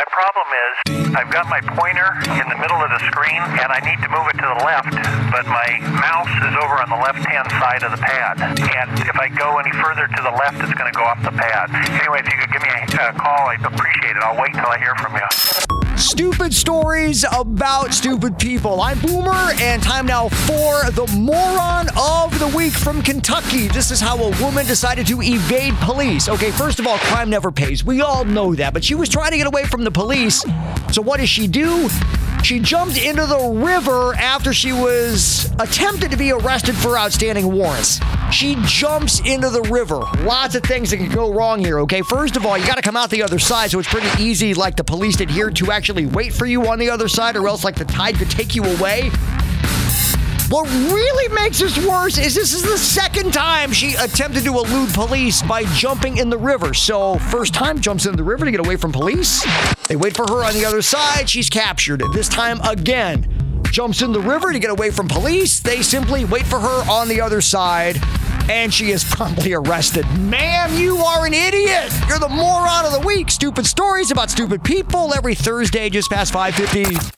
the problem is I've got my pointer in the middle of the screen, and I need to move it to the left, but my mouse is over on the left-hand side of the pad. And if I go any further to the left, it's going to go off the pad. Anyway, if you could give me a call, I'd appreciate it. I'll wait till I hear from you. Stupid stories about stupid people. I'm Boomer, and time now for the Moron of the Week from Kentucky. This is how a woman decided to evade police. Okay, first of all, crime never pays. We all know that, but she was trying to get away from the police. So what does she do? She jumped into the river after she was attempted to be arrested for outstanding warrants. She jumps into the river. Lots of things that can go wrong here, okay? First of all, you got to come out the other side, so it's pretty easy, like the police did here, to actually wait for you on the other side, or else, like, the tide could take you away. What really makes this worse is this is the second time she attempted to elude police by jumping in the river. So, first time, jumps in the river to get away from police. They wait for her on the other side. She's captured. This time again, jumps in the river to get away from police. They simply wait for her on the other side, and she is promptly arrested. Ma'am, you are an idiot. You're the Moron of the Week. Stupid stories about stupid people every Thursday just past 5:50.